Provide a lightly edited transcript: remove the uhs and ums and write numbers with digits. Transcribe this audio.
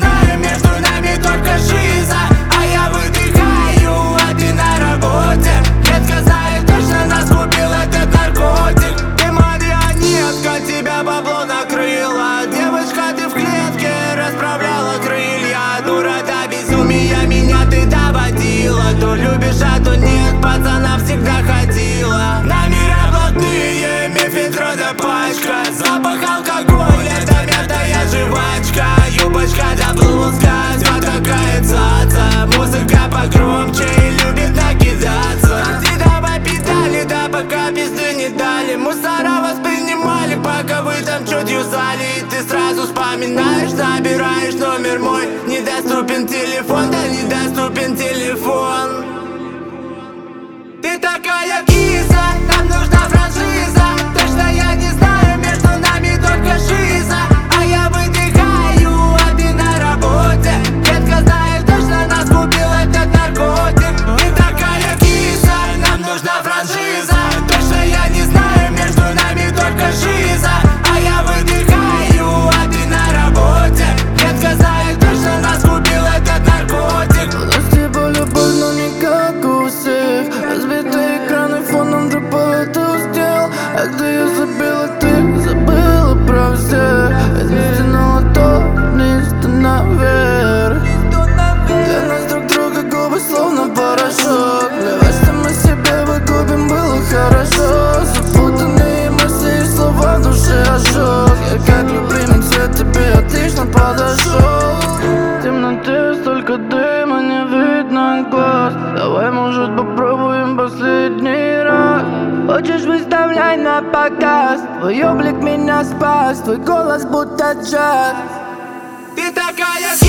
знаю, между нами только жиза. А я выдыхаю, а ты на работе. Детка знает точно, нас купил этот наркотик. Ты марионетка, тебя бабло накрыло. Девочка, ты в клетке расправляла крылья. Дура, до безумия меня ты доводила. То любишь, а то нет, пацана всегда ходила. На мира блатные, мефедрода пачка. Запах алкоголя, это мятая жвачка. Юбочка да блузка, вся такая цаца. Музыка погромче и любит накидаться. Ты давай педали, да пока пизды не дали. Мусора воспринимали, пока вы там чуть юзали. И ты сразу вспоминаешь, забираешь номер мой. Недоступен телефон, да недоступен телефон. Ты такая киса, нам нужна франшиза. Точно я не знаю, между нами только жиза. А я выдыхаю, а ты на работе. Детка знает точно, нас купил этот наркотик. Ты такая киса, нам нужна франшиза. Точно я не знаю, между нами только жиза. А я выдыхаю, а ты на работе. Детка знает точно, нас купил этот наркотик. У нас типа любовь, но не как у всех. Разбитые экраны фоном дропает устел. А где я забила, ты забыла про всех. Ведь мы стянула то вниз, то наверх. Для нас друг друга губы словно порошок. Плевать, что мы себе выкупим, было хорошо. Запутанные мысли и слова в душе ожог. Я как любимый цвет тебе отлично подошел. Темноты, столько дыма, не видно глаз. Давай, может, попробуем последний раз. Хочешь, выставляй на показ. Твой облик меня спас, твой голос будто джаз. Ты такая